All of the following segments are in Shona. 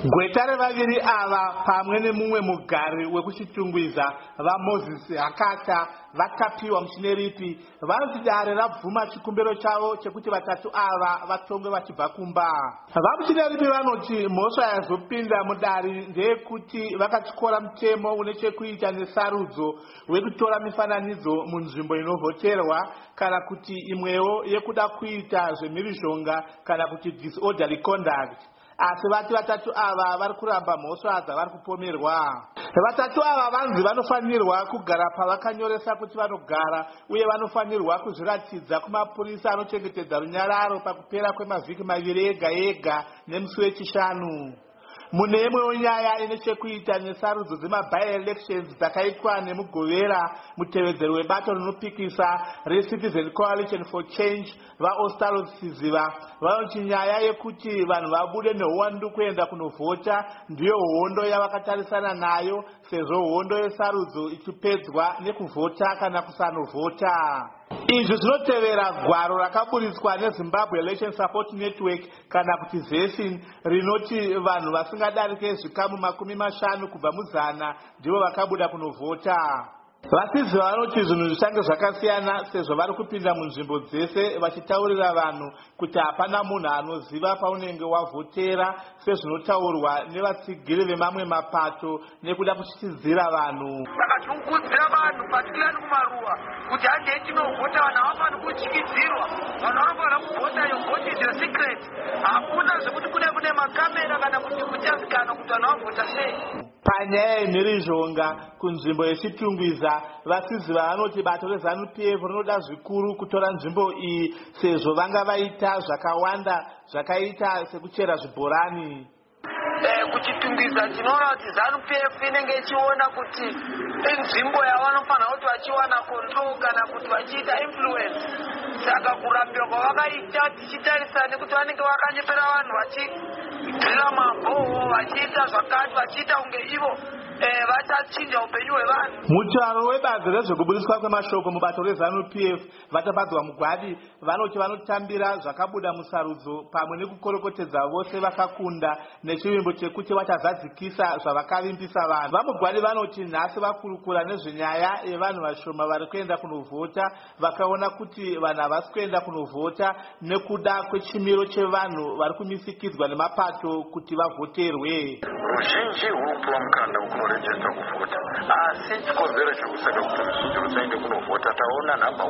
Gweta revaviri ava pamwe nemumwe mugari wekuchitungwiza vaMoses Hakata vatapiwa muchineripi vanoti dare rabvuma chikumbiro chavo chekuti vatatu ava vatongwe vachibva kumba. Vamuchineripi vanoti mhosva yazopinda mudare ndeyekuti vakatyora mutemo une chekuita nesarudzo wekutora mifananidzo munzvimbo inovhoterwa kana kuti imwewo yekuda kuita zvemhirizhonga kana kuti disorderly conduct. Asi vati vatatu ava vari kuramba mhosva dzavari kupomerwa. Vatatu ava vanzi vanofanirwa kugara pavakanyoresa kuti vanogara uye vanofanirwa kuzviratidza kumapurisa anochengetedza runyararo pakupera kwemavhiki maviri ega ega nemusi wechishanu. Mune imwewo nyaya ine chekuita nesarudzo dzema-by-elections dzakaitwa nemugovera mutevedzero webato rinopikisa reCitizen Coalition for Change vaOstaro Siziva vanoti nyaya yekuti vanhu vabude neuwandu kuenda kunovhota ndiyo hondo yavakatarisana nayo sezvo hondo yesarudzo ichipedzwa nekuvhota kana kusanovhota. Izvi zvinotevera gwaro rakaburitswa neZimbabwe Election Support Network kana kuti ZESIN rinoti vanhu vasingadarike zvikamu 50 kubva muzana ndivo vakabuda kunovhota. Vasizi vanoti zvinhu zvichange zvakasiyana sezvo vari kupinda munzvimbo dzese vachitaurira vanhu kuti hapana munhu anoziva paunenge wavhotera sezvinotaurwa nevatsigiri vemamwe mapato nekuda kuchitidzira vanhu. Vakazungudzira vanhu patikani kumaruwa kuti handei tinovhota, vanhu havafani kutyidzirwa, vanhu vanofanira kuvhota, iyo vhoti is secret. Hakuna zvekuti kune makamera kana kuti kuchazikanwa kuti vanhu vavhota sei. Panyaya yemhirizhonga kunzvimbo yechitungwiza vasizi vanoti bato reZANU-PF rinoda zvikuru kutora nzvimbo iyi sezvo vanga vaita zvakawanda zvakaita sekuchera zvibhorani. Kuchitungwiza tinoona kuti ZANU-PF inenge ichiona kuti inzvimbo yavanofanira kuti vachiwana control kana kuti vachiita influence. Saka kurambirwa kwavakaita tichitarisa nekuti vanenge vakanyepera vanhu vachidhira mabhoho vachiita zvakati vachiita kunge ivo vachachinja upenyu hwevanhu. Mutauro webazi rezvekubudiswa kwemashoko mubato reZANU-PF vatapadzwa mugwadi vanoti vanotambira zvakabuda musarudzo pamwe nekukorokotedza vose vakakunda nechivimbo chekuti vachazadzikisa zvavakavimbisa vanhu. Vamugwadi vanoti nhasi vakurukura nezvenyaya yevanhu vashoma vari kuenda kunovhota vakaona kuti vanhu havasi kuenda kunovhota nekuda kwechimiro chevanhu vari kumisikidzwa nemapato kuti vavhoterwe. Ruzhinji rwunopuwa mukanda wekunorejesta kuvhota, asi chikonzero chekusada kuti ruzhinji rusaende kunovhota taona number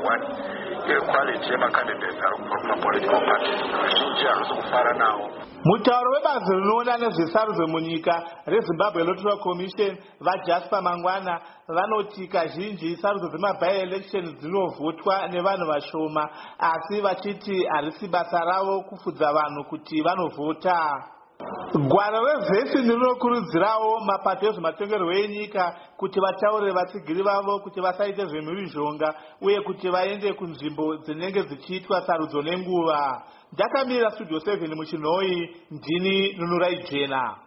1 yequality yemacandidates ari kubva kumapolitical parties. Ruzhinji harusi kufara nawo. Mutauro webazi rinoona nezvesarudzo munyika reZimbabwe Electoral Commission vaJasper Mangwana vanoti kazhinji sarudzo dzema-by-elections dzinovhotwa nevanhu vashoma asi vachiti harisi basa ravo kufudza vanhu kuti vanovhota. Gwaro reZESIN rinokurudzirawo mapato ezvematongerwo enyika kuti vataurire vatsigiri vavo kuti vasaite zvemhirizhonga uye kuti vaende kunzvimbo dzinenge dzichiitwa sarudzo nenguva. Ndakamira Studio 7 muChinhoyi, ndini Nunurai Jena.